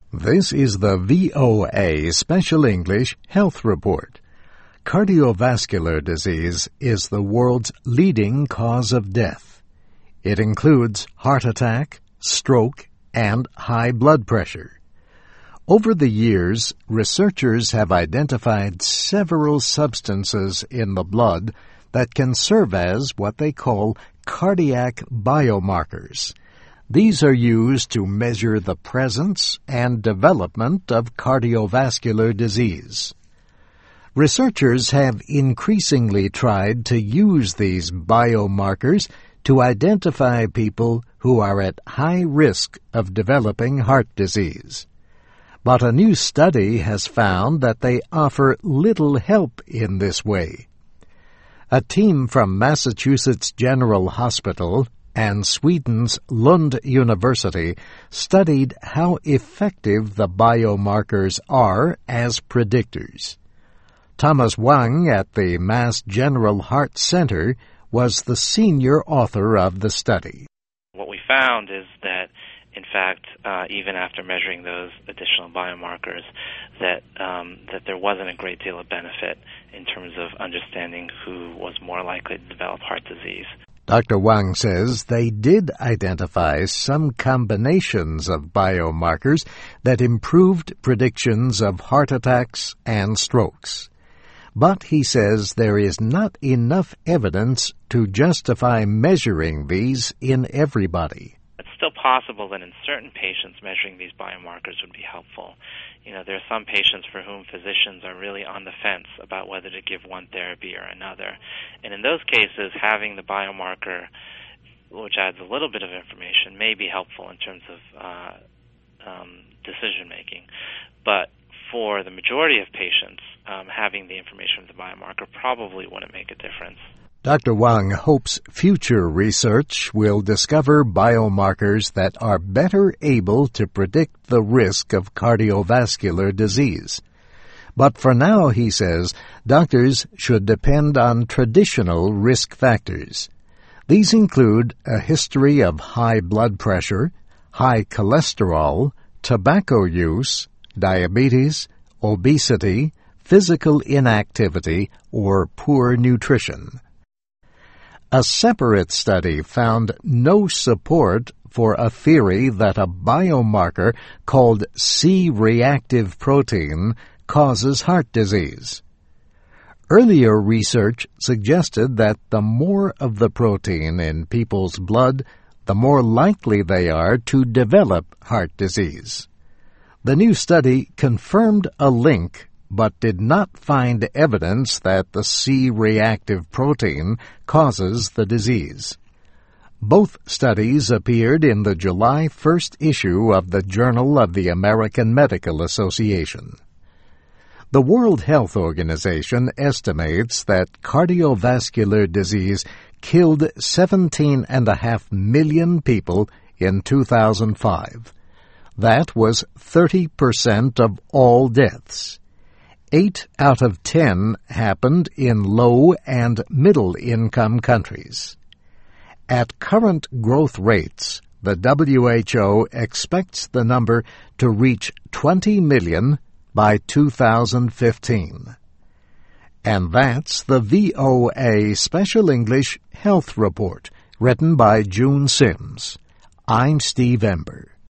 This is the VOA Special English Health Report. Cardiovascular disease is the world's leading cause of death. It includes heart attack, stroke, and high blood pressure. Over the years, researchers have identified several substances in the blood that can serve as what they call cardiac biomarkers. These are used to measure the presence and development of cardiovascular disease. Researchers have increasingly tried to use these biomarkers to identify people who are at high risk of developing heart disease. But a new study has found that they offer little help in this way. A team from Massachusetts General Hospital and Sweden's Lund University studied how effective the biomarkers are as predictors. Thomas Wang at the Mass General Heart Center was the senior author of the study. What we found is that, in fact, even after measuring those additional biomarkers, that there wasn't a great deal of benefit in terms of understanding who was more likely to develop heart disease. Dr. Wang says they did identify some combinations of biomarkers that improved predictions of heart attacks and strokes. But he says there is not enough evidence to justify measuring these in everybody. It's still possible that in certain patients measuring these biomarkers would be helpful. There are some patients for whom physicians are really on the fence about whether to give one therapy or another. And in those cases, having the biomarker, which adds a little bit of information, may be helpful in terms of decision-making. But for the majority of patients, having the information of the biomarker probably wouldn't make a difference. Dr. Wang hopes future research will discover biomarkers that are better able to predict the risk of cardiovascular disease. But for now, he says, doctors should depend on traditional risk factors. These include a history of high blood pressure, high cholesterol, tobacco use, diabetes, obesity, physical inactivity, or poor nutrition. A separate study found no support for a theory that a biomarker called C-reactive protein causes heart disease. Earlier research suggested that the more of the protein in people's blood, the more likely they are to develop heart disease. The new study confirmed a link but did not find evidence that the C-reactive protein causes the disease. Both studies appeared in the July 1st issue of the Journal of the American Medical Association. The World Health Organization estimates that cardiovascular disease killed 17.5 million people in 2005. That was 30% of all deaths. 8 out of 10 happened in low- and middle-income countries. At current growth rates, the WHO expects the number to reach 20 million by 2015. And that's the VOA Special English Health Report, written by June Sims. I'm Steve Ember.